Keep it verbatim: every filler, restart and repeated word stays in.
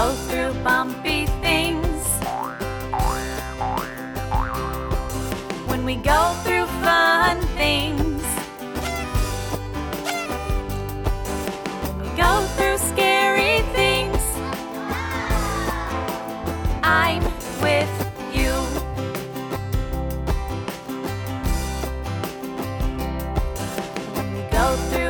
go through bumpy things, when we go through fun things, when we go through scary things, I'm with you. When we go through